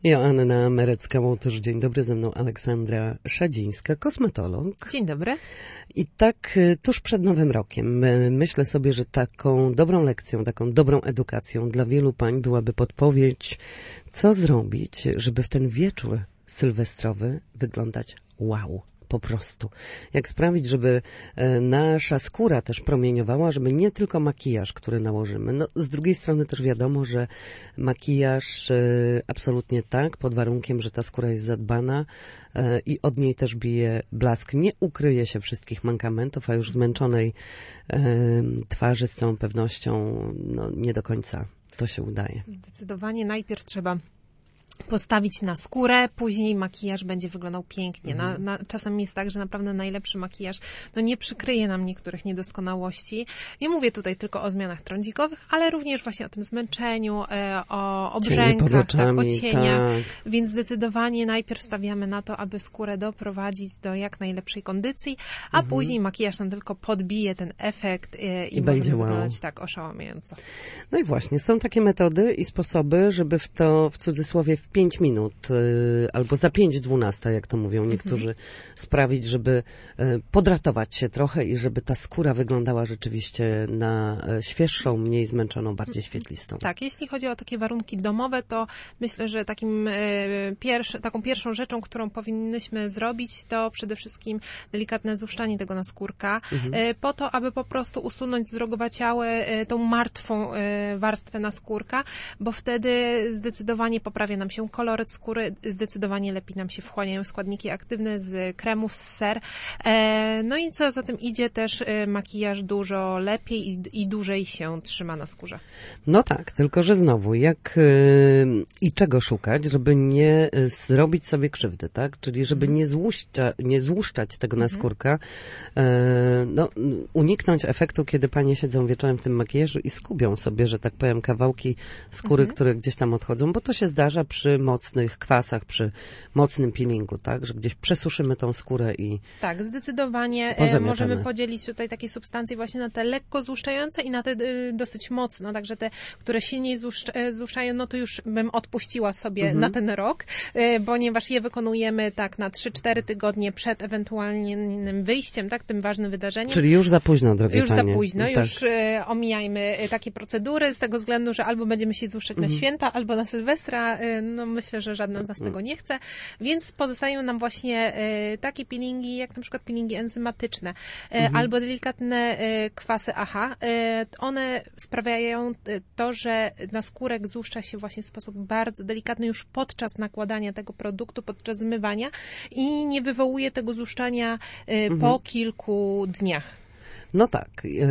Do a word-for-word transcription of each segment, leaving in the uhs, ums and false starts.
Joanna Merecka-Łotysz, dzień dobry, ze mną Aleksandra Szadzińska, kosmetolog. Dzień dobry. I tak tuż przed Nowym Rokiem myślę sobie, że taką dobrą lekcją, taką dobrą edukacją dla wielu pań byłaby podpowiedź, co zrobić, żeby w ten wieczór sylwestrowy wyglądać wow. Po prostu. Jak sprawić, żeby nasza skóra też promieniowała, żeby nie tylko makijaż, który nałożymy. No, z drugiej strony też wiadomo, że makijaż absolutnie tak, pod warunkiem, że ta skóra jest zadbana i od niej też bije blask. Nie ukryje się wszystkich mankamentów, a już zmęczonej twarzy z całą pewnością no, nie do końca to się udaje. Zdecydowanie najpierw trzeba postawić na skórę, później makijaż będzie wyglądał pięknie. Na, na, czasem jest tak, że naprawdę najlepszy makijaż no nie przykryje nam niektórych niedoskonałości. Nie mówię tutaj tylko o zmianach trądzikowych, ale również właśnie o tym zmęczeniu, e, o obrzękach, tak, o cieniach. Tak. Więc zdecydowanie najpierw stawiamy na to, aby skórę doprowadzić do jak najlepszej kondycji, a mhm. później makijaż nam tylko podbije ten efekt e, i, I będzie wyglądać wow. tak oszałamiająco. No i właśnie, są takie metody i sposoby, żeby w to w cudzysłowie w pięć minut, y, albo za pięć dwunasta, jak to mówią niektórzy, mhm. sprawić, żeby y, podratować się trochę i żeby ta skóra wyglądała rzeczywiście na y, świeższą, mniej zmęczoną, bardziej świetlistą. Tak, jeśli chodzi o takie warunki domowe, to myślę, że takim, y, pierwszy, taką pierwszą rzeczą, którą powinnyśmy zrobić, to przede wszystkim delikatne złuszczanie tego naskórka, mhm. y, po to, aby po prostu usunąć zdrogowaciałe, y, tą martwą y, warstwę naskórka, bo wtedy zdecydowanie poprawia nam się koloryt skóry, zdecydowanie lepiej nam się wchłaniają składniki aktywne z kremów, z ser. E, no i co za tym idzie, też e, makijaż dużo lepiej i, i dłużej się trzyma na skórze. No tak, tylko że znowu, jak yy, i czego szukać, żeby nie zrobić sobie krzywdy, tak? Czyli żeby mm. nie, złuszcza, nie złuszczać tego mm. naskórka, yy, no, uniknąć efektu, kiedy panie siedzą wieczorem w tym makijażu i skubią sobie, że tak powiem, kawałki skóry, mm. które gdzieś tam odchodzą, bo to się zdarza przy mocnych kwasach, przy mocnym peelingu, tak? Że gdzieś przesuszymy tą skórę i tak, zdecydowanie e, możemy podzielić tutaj takie substancje właśnie na te lekko złuszczające i na te y, dosyć mocno, także te, które silniej złuszcz, złuszczają, no to już bym odpuściła sobie mhm. na ten rok, y, ponieważ je wykonujemy tak na trzy cztery tygodnie przed ewentualnym wyjściem, tak? Tym ważnym wydarzeniem. Czyli już za późno, drogie Już panie. za późno, tak. już y, omijajmy takie procedury z tego względu, że albo będziemy się złuszczać mhm. na święta, albo na Sylwestra, y, no myślę, że żadna z nas tego nie chce, więc pozostają nam właśnie e, takie peelingi, jak na przykład peelingi enzymatyczne, e, mhm. albo delikatne e, kwasy A H. E, one sprawiają to, że naskórek złuszcza się właśnie w sposób bardzo delikatny już podczas nakładania tego produktu, podczas zmywania i nie wywołuje tego złuszczania e, mhm. po kilku dniach. No tak,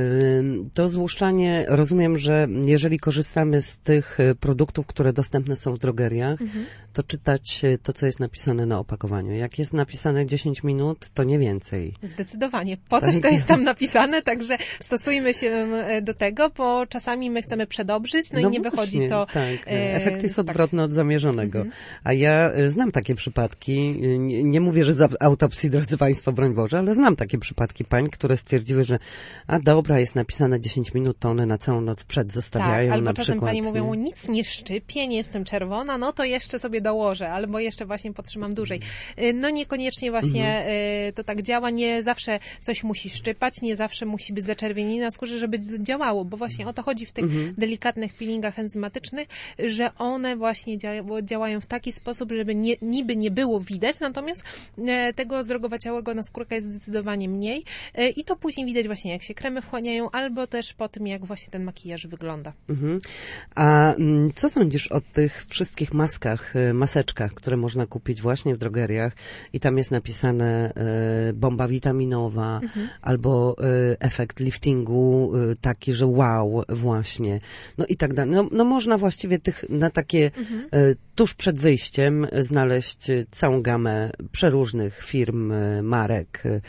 to złuszczanie, rozumiem, że jeżeli korzystamy z tych produktów, które dostępne są w drogeriach, mhm. to czytać to, co jest napisane na opakowaniu. Jak jest napisane dziesięć minut, to nie więcej. Zdecydowanie. Po coś to jest tam napisane, także stosujmy się do tego, bo czasami my chcemy przedobrzyć, no, no i nie właśnie, wychodzi to. Tak, efekt jest odwrotny tak. od zamierzonego. Mhm. A ja znam takie przypadki, nie, nie mówię, że z autopsji, drodzy Państwo, broń Boże, ale znam takie przypadki pań, które stwierdziły, że a dobra, jest napisane dziesięć minut, to one na całą noc przed zostawiają tak, albo na czasem przykład. Pani mówią, nic nie szczypię, nie jestem czerwona, no to jeszcze sobie dołożę, albo jeszcze właśnie potrzymam dłużej. No niekoniecznie właśnie mhm. to tak działa, nie zawsze coś musi szczypać, nie zawsze musi być zaczerwienienie na skórze, żeby działało, bo właśnie o to chodzi w tych mhm. delikatnych peelingach enzymatycznych, że one właśnie działają w taki sposób, żeby nie, niby nie było widać, natomiast tego zdrogowaciałego naskórka jest zdecydowanie mniej i to później widać właśnie jak się kremy wchłaniają, albo też po tym, jak właśnie ten makijaż wygląda. Mhm. A co sądzisz o tych wszystkich maskach, maseczkach, które można kupić właśnie w drogeriach i tam jest napisane e, bomba witaminowa mhm. albo e, efekt liftingu e, taki, że wow, właśnie. No i tak dalej. No, no można właściwie tych na takie mhm. e, tuż przed wyjściem znaleźć całą gamę przeróżnych firm, marek,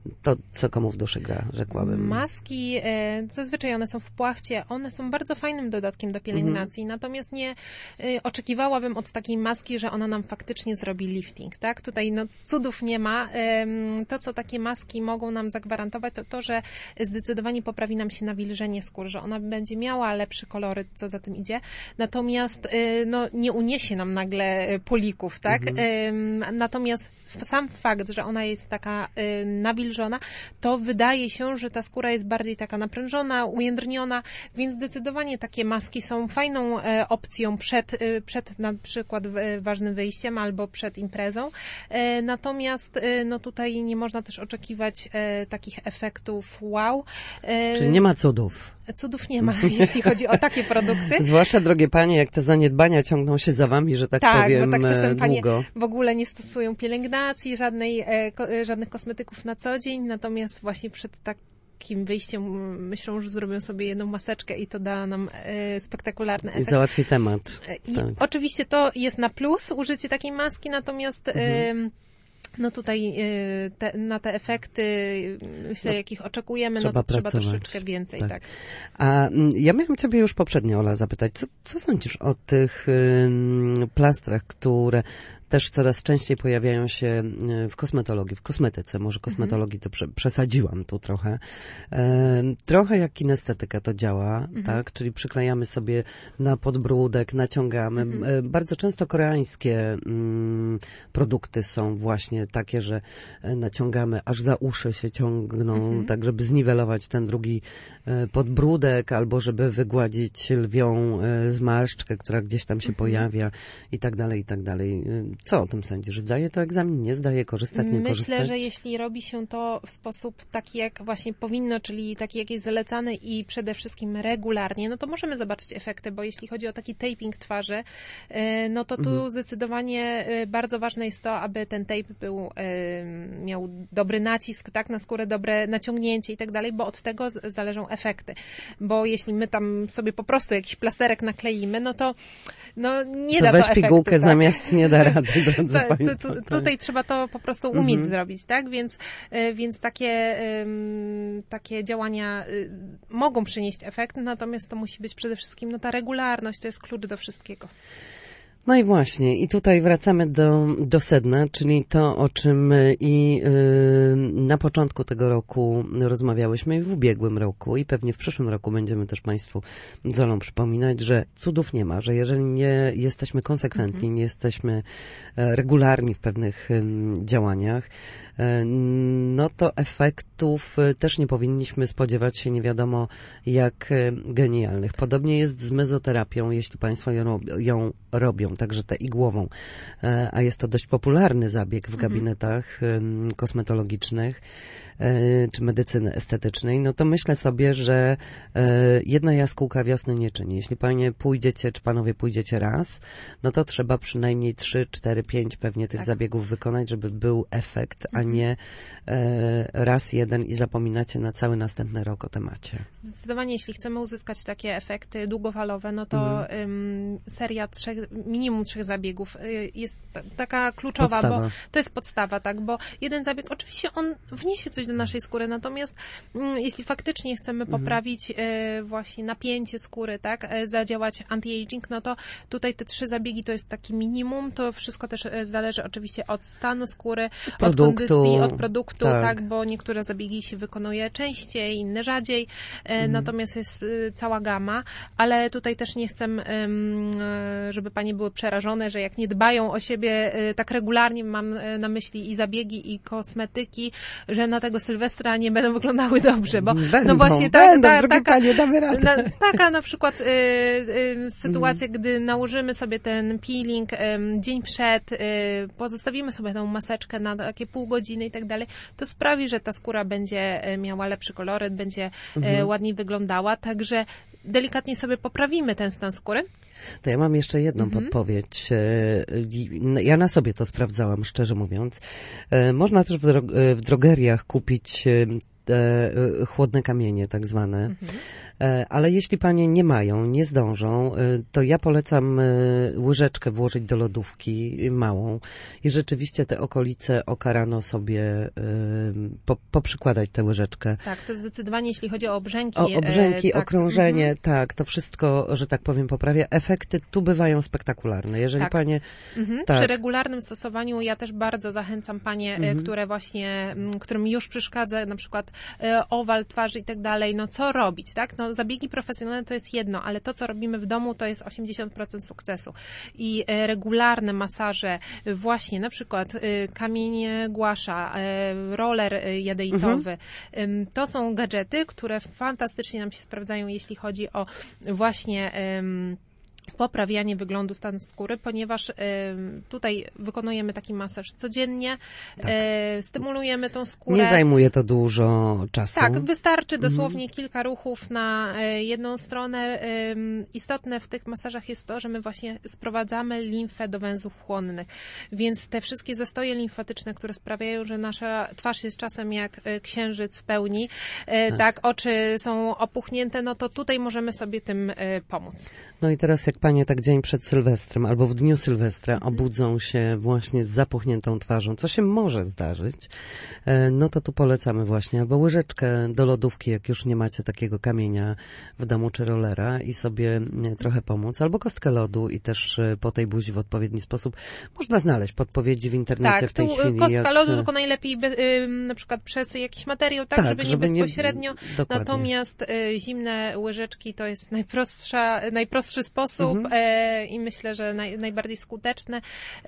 to, co komu w duszy gra, rzekłabym. Maski, e, zazwyczaj one są w płachcie, one są bardzo fajnym dodatkiem do pielęgnacji, mhm. natomiast nie e, oczekiwałabym od takiej maski, że ona nam faktycznie zrobi lifting, tak? Tutaj no, cudów nie ma. E, to, co takie maski mogą nam zagwarantować, to to, że zdecydowanie poprawi nam się nawilżenie skóry, że ona będzie miała lepszy koloryt, co za tym idzie, natomiast e, no, nie uniesie nam nagle polików, tak? Mhm. E, natomiast sam fakt, że ona jest taka e, nawilżona, to wydaje się, że ta skóra jest bardziej taka naprężona, ujędrniona, więc zdecydowanie takie maski są fajną e, opcją przed, e, przed na przykład e, ważnym wyjściem albo przed imprezą. E, natomiast e, no tutaj nie można też oczekiwać e, takich efektów wow. E, Czyli nie ma cudów. Cudów nie ma, jeśli chodzi o takie produkty. Zwłaszcza, drogie panie, jak te zaniedbania ciągną się za wami, że tak, tak powiem, bo tak czasem długo. Panie w ogóle nie stosują pielęgnacji, żadnej, e, ko, żadnych kosmetyków na co dzień, natomiast właśnie przed takim wyjściem myślą, że zrobią sobie jedną maseczkę i to da nam e, spektakularny efekt. I załatwi temat. I tak. Oczywiście to jest na plus użycie takiej maski, natomiast mhm. e, no tutaj te, na te efekty, myślę, no, jakich oczekujemy, no to trzeba troszeczkę więcej. Tak. tak. A ja miałam ciebie już poprzednio, Ola, zapytać, co, co sądzisz o tych ym, plastrach, które też coraz częściej pojawiają się w kosmetologii, w kosmetyce. Może kosmetologii to prze, przesadziłam tu trochę. E, trochę jak kinestetyka to działa, mhm. tak? Czyli przyklejamy sobie na podbródek, naciągamy. Mhm. E, bardzo często koreańskie mm, produkty są właśnie takie, że naciągamy, aż za uszy się ciągną, mhm. tak żeby zniwelować ten drugi e, podbródek, albo żeby wygładzić lwią e, zmarszczkę, która gdzieś tam się mhm. pojawia i tak dalej, i tak dalej. Co o tym sądzisz? Zdaje to egzamin? Nie zdaje? Korzystać, nie Myślę, korzystać? Myślę, że jeśli robi się to w sposób taki, jak właśnie powinno, czyli taki, jak jest zalecany i przede wszystkim regularnie, no to możemy zobaczyć efekty, bo jeśli chodzi o taki taping twarzy, no to tu mhm. zdecydowanie bardzo ważne jest to, aby ten tape był, miał dobry nacisk, tak, na skórę, dobre naciągnięcie i tak dalej, bo od tego zależą efekty. Bo jeśli my tam sobie po prostu jakiś plasterek nakleimy, no to no nie to da to efektu. Weź pigułkę tak? zamiast nie da rady. To, to, to, tutaj trzeba to po prostu umieć mhm. zrobić, tak? Więc, więc takie, takie działania mogą przynieść efekt, natomiast to musi być przede wszystkim no, ta regularność, to jest klucz do wszystkiego. No i właśnie, i tutaj wracamy do, do sedna, czyli to, o czym i y, na początku tego roku rozmawiałyśmy i w ubiegłym roku i pewnie w przyszłym roku będziemy też Państwu z Olą przypominać, że cudów nie ma, że jeżeli nie jesteśmy konsekwentni, nie jesteśmy regularni w pewnych y, działaniach, y, no to efektów też nie powinniśmy spodziewać się nie wiadomo jak genialnych. Podobnie jest z mezoterapią, jeśli Państwo ją, ją robią, także tę igłową, a jest to dość popularny zabieg w gabinetach mhm. kosmetologicznych czy medycyny estetycznej, no to myślę sobie, że jedna jaskółka wiosny nie czyni. Jeśli panie pójdziecie, czy panowie pójdziecie raz, no to trzeba przynajmniej trzy, cztery, pięć pewnie tych tak. zabiegów wykonać, żeby był efekt, mhm. a nie raz jeden i zapominacie na cały następny rok o temacie. Zdecydowanie, jeśli chcemy uzyskać takie efekty długofalowe, no to mhm. um, seria trzech, minimum trzech zabiegów jest t- taka kluczowa, podstawa. Bo to jest podstawa, tak, bo jeden zabieg, oczywiście on wniesie coś do naszej skóry, natomiast mm, jeśli faktycznie chcemy mhm. poprawić e, właśnie napięcie skóry, tak, e, zadziałać anti-aging, no to tutaj te trzy zabiegi to jest taki minimum, to wszystko też e, zależy oczywiście od stanu skóry, produktu, od kondycji, od produktu, tak. tak, bo niektóre zabiegi się wykonuje częściej, inne rzadziej, e, mhm. natomiast jest e, cała gama, ale tutaj też nie chcę, e, żeby panie były przerażone, że jak nie dbają o siebie e, tak regularnie, mam e, na myśli i zabiegi, i kosmetyki, że na tego Sylwestra nie będą wyglądały dobrze, bo będą, no właśnie tak, będą, ta, taka, panie, damy radę. Na, taka na przykład y, y, sytuacja, mm. gdy nałożymy sobie ten peeling y, dzień przed, y, pozostawimy sobie tą maseczkę na takie pół godziny i tak dalej, to sprawi, że ta skóra będzie miała lepszy koloryt, będzie mm. y, ładniej wyglądała, także delikatnie sobie poprawimy ten stan skóry. To ja mam jeszcze jedną mhm. podpowiedź. Ja na sobie to sprawdzałam, szczerze mówiąc. Można też w, dro- w drogeriach kupić e, chłodne kamienie tak zwane. Mhm. E, ale jeśli panie nie mają, nie zdążą, e, to ja polecam e, łyżeczkę włożyć do lodówki małą i rzeczywiście te okolice oka rano sobie e, po, poprzykładać tę łyżeczkę. Tak, to zdecydowanie jeśli chodzi o obrzęki. O obrzęki, e, tak. okrążenie, mhm. tak, to wszystko, że tak powiem, poprawia. Efekty tu bywają spektakularne. Jeżeli tak. panie... Mhm. Tak. Przy regularnym stosowaniu ja też bardzo zachęcam panie, mhm. które właśnie, którym już przeszkadza na przykład owal twarzy i tak dalej, no co robić, tak? No zabiegi profesjonalne to jest jedno, ale to, co robimy w domu, to jest osiemdziesiąt procent sukcesu. I regularne masaże, właśnie na przykład kamień głasza, roller jadeitowy, mhm. to są gadżety, które fantastycznie nam się sprawdzają, jeśli chodzi o właśnie poprawianie wyglądu stanu skóry, ponieważ y, tutaj wykonujemy taki masaż codziennie, tak. y, stymulujemy tą skórę. Nie zajmuje to dużo czasu. Tak, wystarczy dosłownie mm. kilka ruchów na y, jedną stronę. Y, istotne w tych masażach jest to, że my właśnie sprowadzamy limfę do węzłów chłonnych, więc te wszystkie zastoje limfatyczne, które sprawiają, że nasza twarz jest czasem jak y, księżyc w pełni, y, tak. tak, oczy są opuchnięte, no to tutaj możemy sobie tym y, pomóc. No i teraz jak panie tak dzień przed Sylwestrem albo w dniu Sylwestra obudzą się właśnie z zapuchniętą twarzą, co się może zdarzyć, no to tu polecamy właśnie albo łyżeczkę do lodówki, jak już nie macie takiego kamienia w domu czy rollera i sobie trochę pomóc, albo kostkę lodu i też po tej buzi w odpowiedni sposób. Można znaleźć podpowiedzi w internecie tak, w tej tu chwili. Kostka jak... lodu tylko najlepiej by, y, na przykład przez jakiś materiał, tak, tak żeby nie żeby bezpośrednio. Nie... Natomiast y, zimne łyżeczki to jest najprostsza, najprostszy sposób mhm. e, i myślę, że naj, najbardziej skuteczny,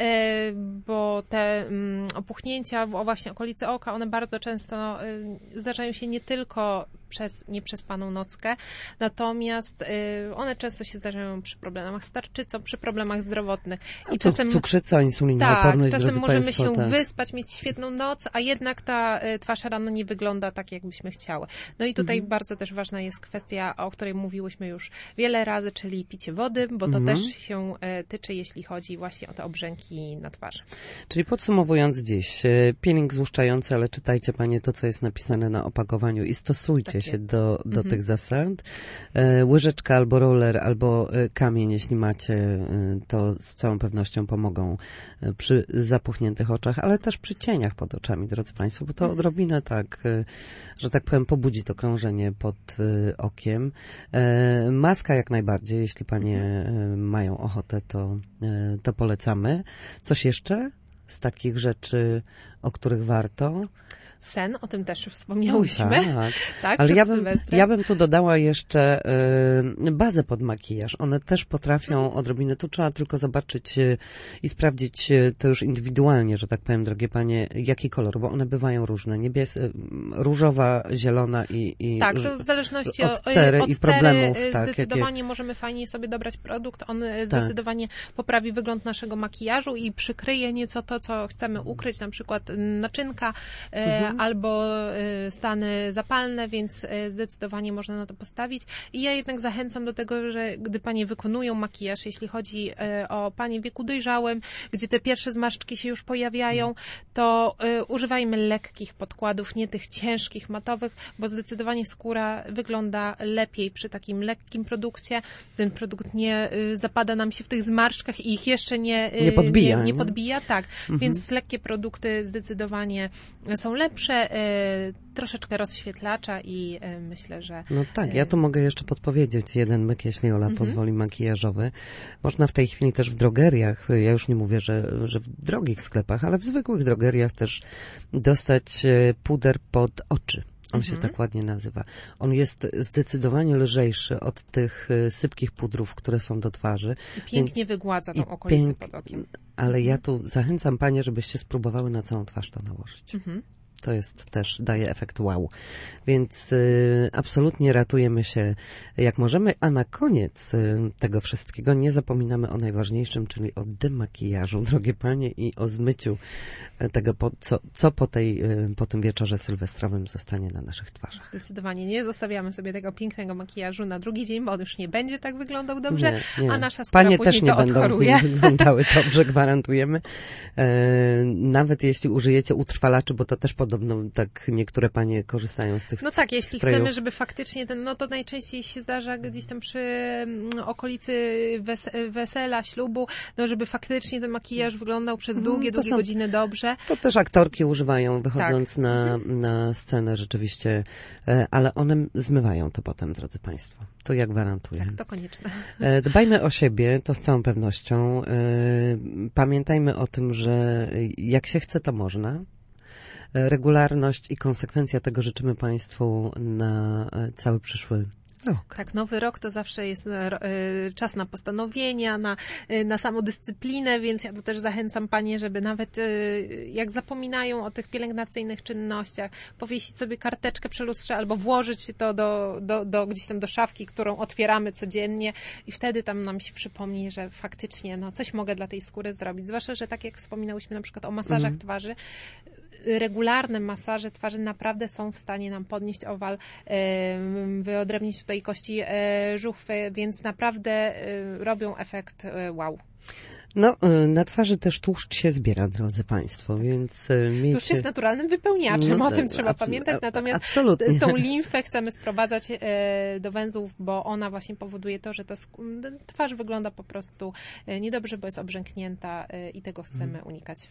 e, bo te mm, opuchnięcia o właśnie okolicy oka, one bardzo często y, zdarzają się nie tylko przez nieprzespaną nockę, natomiast y, one często się zdarzają przy problemach z tarczycą, przy problemach zdrowotnych. I a czasem cukrzyca, tak, insulinooporność, czasem możemy państwo, się tak. wyspać, mieć świetną noc, a jednak ta y, twarz rano nie wygląda tak, jakbyśmy chciały. No i tutaj mhm. bardzo też ważna jest kwestia, o której mówiłyśmy już wiele razy, czyli picie wody, bo to mhm. też się y, tyczy, jeśli chodzi właśnie o te obrzęki na twarzy. Czyli podsumowując dziś, y, peeling złuszczający, ale czytajcie panie to, co jest napisane na opakowaniu i stosujcie tak się do, do mhm. tych zasad. E, łyżeczka albo roller, albo e, kamień, jeśli macie, e, to z całą pewnością pomogą e, przy zapuchniętych oczach, ale też przy cieniach pod oczami, drodzy państwo, bo to mhm. odrobinę tak, e, że tak powiem, pobudzi to krążenie pod e, okiem. E, maska jak najbardziej, jeśli panie e, mają ochotę, to, e, to polecamy. Coś jeszcze z takich rzeczy, o których warto? Sen, o tym też już wspomniałyśmy. No tak, tak, ale ja bym, ja bym tu dodała jeszcze y, bazę pod makijaż. One też potrafią hmm. odrobinę, tu trzeba tylko zobaczyć y, i sprawdzić y, to już indywidualnie, że tak powiem, drogie panie, jaki kolor, bo one bywają różne. Niebies, y, różowa, zielona i, i tak, to w zależności od cery od i problemów. Cery, tak, zdecydowanie jakie... możemy fajnie sobie dobrać produkt. On zdecydowanie tak. poprawi wygląd naszego makijażu i przykryje nieco to, co chcemy ukryć, na przykład naczynka, mhm. albo stany zapalne, więc zdecydowanie można na to postawić. I ja jednak zachęcam do tego, że gdy panie wykonują makijaż, jeśli chodzi o panie w wieku dojrzałym, gdzie te pierwsze zmarszczki się już pojawiają, to używajmy lekkich podkładów, nie tych ciężkich, matowych, bo zdecydowanie skóra wygląda lepiej przy takim lekkim produkcie. Ten produkt nie zapada nam się w tych zmarszczkach i ich jeszcze nie, nie podbija. Nie, nie nie? podbija, tak. Mhm. Więc lekkie produkty zdecydowanie są lepsze, y, troszeczkę rozświetlacza i y, myślę, że... No tak, ja tu mogę jeszcze podpowiedzieć jeden myk, jeśli Ola mhm. pozwoli, makijażowy. Można w tej chwili też w drogeriach, ja już nie mówię, że, że w drogich sklepach, ale w zwykłych drogeriach też dostać puder pod oczy. On mhm. się tak ładnie nazywa. On jest zdecydowanie lżejszy od tych sypkich pudrów, które są do twarzy. I pięknie więc... wygładza tą okolicę pięk... pod okiem. Ale mhm. ja tu zachęcam panie, żebyście spróbowały na całą twarz to nałożyć. Mhm. To jest też, daje efekt wow. Więc y, absolutnie ratujemy się jak możemy, a na koniec y, tego wszystkiego nie zapominamy o najważniejszym, czyli o demakijażu, drogie panie, i o zmyciu tego, po, co, co po, tej, y, po tym wieczorze sylwestrowym zostanie na naszych twarzach. Zdecydowanie nie zostawiamy sobie tego pięknego makijażu na drugi dzień, bo on już nie będzie tak wyglądał dobrze, nie, nie. a nasza skóra panie później też nie to będą odchoruje. wyglądały dobrze, gwarantujemy. E, nawet jeśli użyjecie utrwalaczy, bo to też pod podobno tak niektóre panie korzystają z tych No tak, jeśli sprayów. chcemy, żeby faktycznie ten, no to najczęściej się zdarza gdzieś tam przy mm, okolicy wes wesela, ślubu, no żeby faktycznie ten makijaż wyglądał przez długie, to długie są- godziny dobrze. To też aktorki używają, wychodząc Tak. na, na scenę rzeczywiście, e, ale one zmywają to potem, drodzy Państwo. To ja gwarantuję. Tak, to konieczne. E, Dbajmy o siebie, to z całą pewnością. E, Pamiętajmy o tym, że jak się chce, to można. E, Regularność i konsekwencja tego życzymy Państwu na e, cały przyszły rok. Tak, nowy rok to zawsze jest e, e, czas na postanowienia, na, e, na samodyscyplinę, więc ja tu też zachęcam panie, żeby nawet e, jak zapominają o tych pielęgnacyjnych czynnościach, powiesić sobie karteczkę przy lustrze albo włożyć to do, do, do, gdzieś tam do szafki, którą otwieramy codziennie i wtedy tam nam się przypomni, że faktycznie no, coś mogę dla tej skóry zrobić. Zwłaszcza, że tak jak wspominałyśmy na przykład o masażach Mhm. twarzy, regularne masaże twarzy naprawdę są w stanie nam podnieść owal, em, wyodrębnić tutaj kości e, żuchwy, więc naprawdę e, robią efekt e, wow. No, e, na twarzy też tłuszcz się zbiera, drodzy Państwo, więc e, miejcie... Tłuszcz jest naturalnym wypełniaczem, No, o tym tak, trzeba abs- pamiętać, a- natomiast absolutnie. tą limfę chcemy sprowadzać e, do węzłów, bo ona właśnie powoduje to, że ta sk- twarz wygląda po prostu e, niedobrze, bo jest obrzęknięta e, i tego chcemy unikać.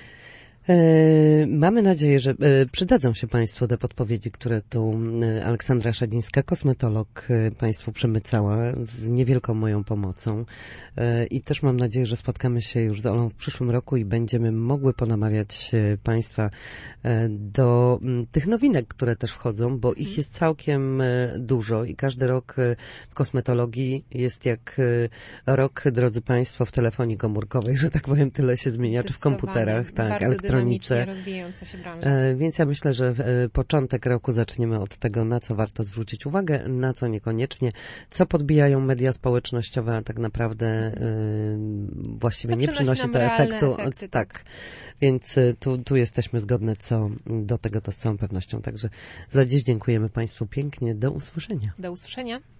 E, Mamy nadzieję, że e, przydadzą się Państwu te podpowiedzi, które tu e, Aleksandra Szadzińska, kosmetolog, e, Państwu przemycała z niewielką moją pomocą. E, I też mam nadzieję, że spotkamy się już z Olą w przyszłym roku i będziemy mogły ponamawiać e, Państwa e, do m, tych nowinek, które też wchodzą, bo ich jest całkiem e, dużo i każdy rok e, w kosmetologii jest jak e, rok, drodzy Państwo, w telefonii komórkowej, że tak powiem, tyle się zmienia, czy w komputerach, tak, Bardzo elektronice. dynamicznie rozwijająca się branża. E, Więc ja myślę, że e, początek roku zaczniemy od tego, na co warto zwrócić uwagę, na co niekoniecznie, co podbijają media społecznościowe, a tak naprawdę e, właściwie Co nie przynosi przynosi nam to realne efektu. efekty, tak. Więc e, tu, tu jesteśmy zgodne co do tego, to z całą pewnością. Także za dziś dziękujemy Państwu pięknie. Do usłyszenia. Do usłyszenia.